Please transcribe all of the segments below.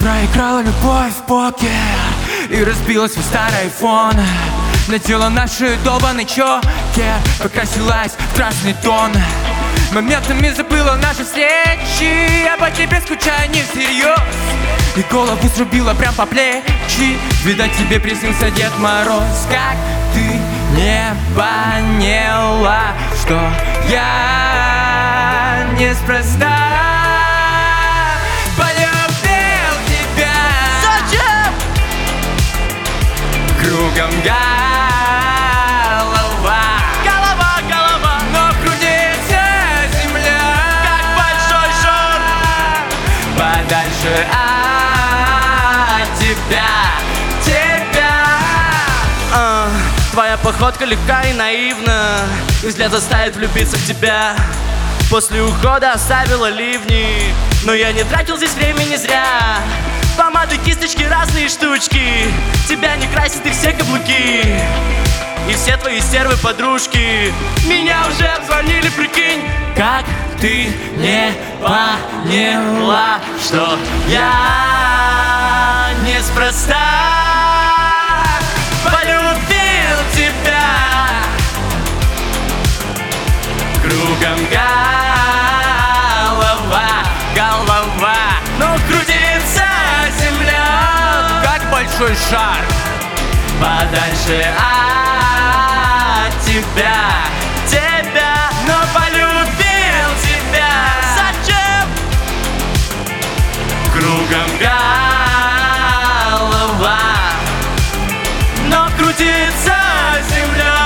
Проиграла любовь в покер и разбила свой старый айфон. Надела наши долбаный чокер, покрасилась в красный тон. Моментами забыла наши встречи, я по тебе скучаю не всерьез. И голову срубила прям по плечи, видать тебе приснился Дед Мороз. Как ты не поняла, что я неспроста полюбил тебя? Зачем? Кругом голова, но крутится земля, как большой шар. подальше от тебя. Твоя походка легка и наивна, и взгляд заставит влюбиться в тебя. После ухода оставила ливни, но я не тратил здесь времени зря. Помады, кисточки, разные штучки, тебя не красят и все каблуки. И все твои стервы подружки меня уже обзвонили, прикинь. Как ты не поняла, Что я неспроста полюбил тебя. кругом голова, Но крутится земля, как большой шар, подальше от тебя. Но полюбил тебя. Зачем? кругом Голова, но крутится земля,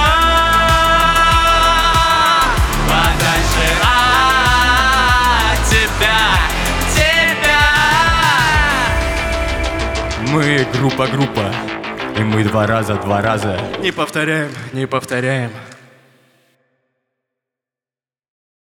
подальше от тебя. Мы группа, и мы два раза. Не повторяем.